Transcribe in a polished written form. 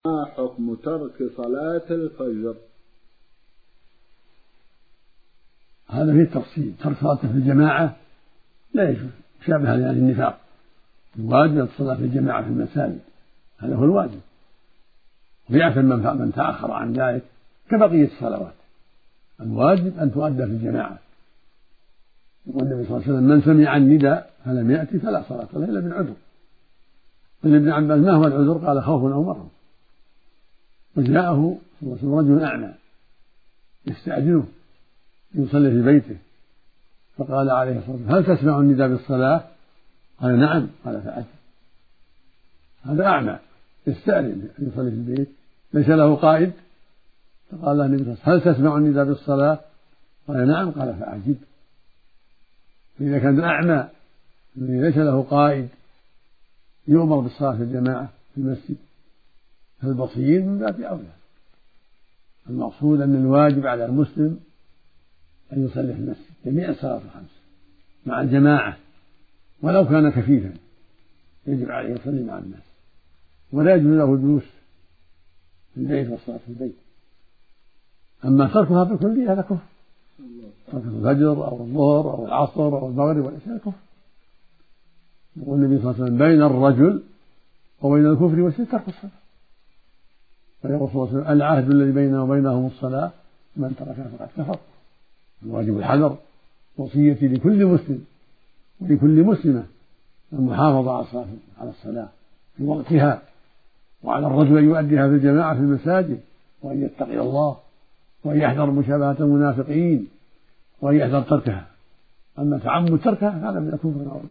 ما حكم ترك صلاة الفجر؟ هذا فيه تفصيل. ترك صلاة في الجماعة لا يجوز، شابه لأهل النفاق. الواجب الصلاة في الجماعة في المساجد، هذا هو الواجب، ويعفى من تأخر عن ذلك كبقية الصلوات. الواجب أن تؤدى في الجماعة. يقول النبي صلى الله عليه وسلم: من سمع النداء فلم يأتي فلا صلاة له إلا من عذر. قال ابن عباس: ما هو العذر؟ قال: خوف أو مرض. وجاءه صلى الله عليه وسلم رجل أعمى يستأذنه يصلي في بيته، فقال عليه الصلاة والسلام: هل تسمع النداء بالصلاة؟ قال: نعم. قال: فأتي. هذا أعمى يستأذن أن يصلي في البيت، ليس له قائد. فقال له النبي صلى الله عليه وسلم: هل تسمع النداء بالصلاة؟ قال: نعم. قال: فأعجب. فإذا كان الأعمى الذي ليس له قائد يؤمر بالصلاة في الجماعة في المسجد، فالبصير من باب أولى. المقصود أن الواجب على المسلم أن يصلي في المسجد جميع الصلوات الخمس مع الجماعة، ولو كان كفيفا يجب عليه يصلي مع الناس، ولا يجوز له الجلوس في البيت والصلاة في البيت. أما تركها بالكلية هذا كفر. ترك الفجر أو الظهر أو العصر أو المغرب والعشاء كفر. يقول النبي صلى الله عليه وسلم: بين الرجل وبين الكفر والشرك ترك الصلاة. فيقول صلى الله عليه وسلم: العهد الذي بيننا وبينهم الصلاة، من تركها فقد كفر. الواجب الحذر، وصيتي لكل مسلم ولكل مسلمة المحافظة على الصلاة في وقتها، وعلى الرجل أن يؤديها في الجماعة في المساجد، وأن يتقي الله، وأن يحذر مشابهة المنافقين، وأن يحذر تركها. أما تعمد تركها هذا من الكفر.